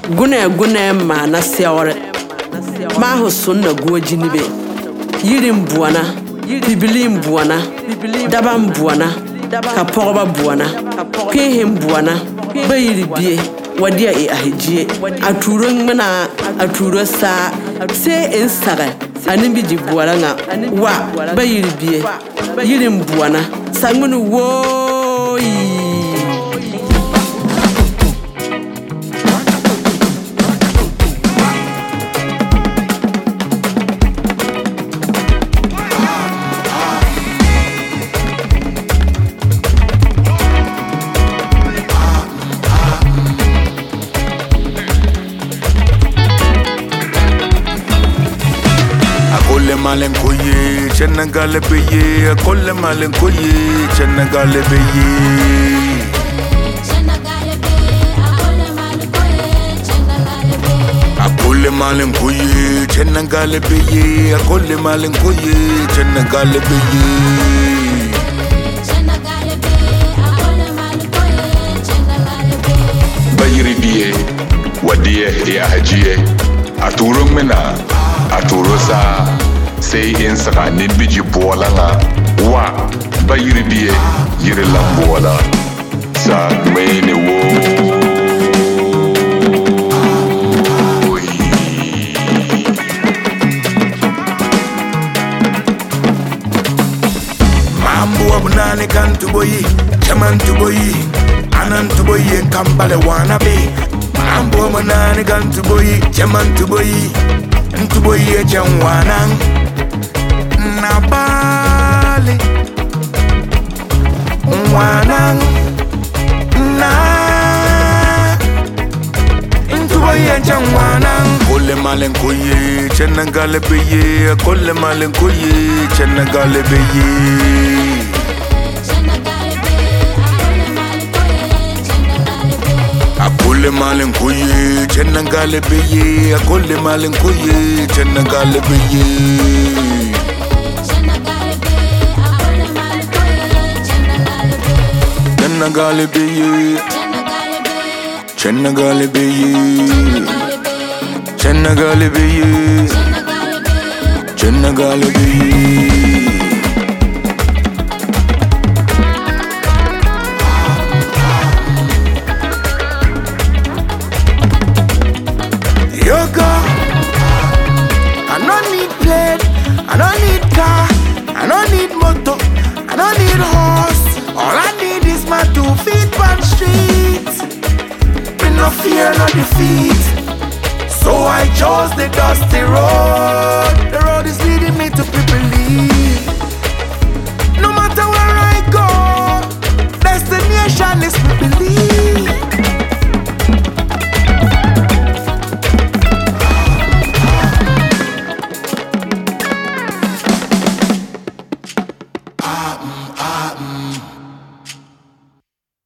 gune ma na siawre ma ho sunna guoji be yirim buana bibilim buana dabam buana ka pogba buana kehim buana bayiri bie wadia e ahijie aturo ngmena aturo sa se ensara anin biji buana nga wa bayiri bie yirim buana sangmunu woyi malen koye chenna gale beye kolle malen koye chenna gale beye akolle malen koye chenna gale beye akolle malen koye chenna gale beye bayiri biye wadiye ya hajiye aturo mena aturo sa say in saka nin biji bola nga wa bayiri biye yiri lambola sa mene wo mambo abunane kantu boyi chaman tu boyi anan tu boyi kambale wana be mambo abunane kantu boyi chaman tu boyi ntu boyi chanwana na bali wanang na into boye wanang kolle malen koye chenna gale beye kolle malen koye chenna gale beye akolle malen koye chenna gale beye akolle malen koye chenna gale beye chenna gale beye chenna gale beye chenna gale beye chenna gale beye yoga I don't need plane I don't need car I don't need motor I don't need horse all I need is my 2 feet on street with no fear, no defeat. So I chose the dusty road.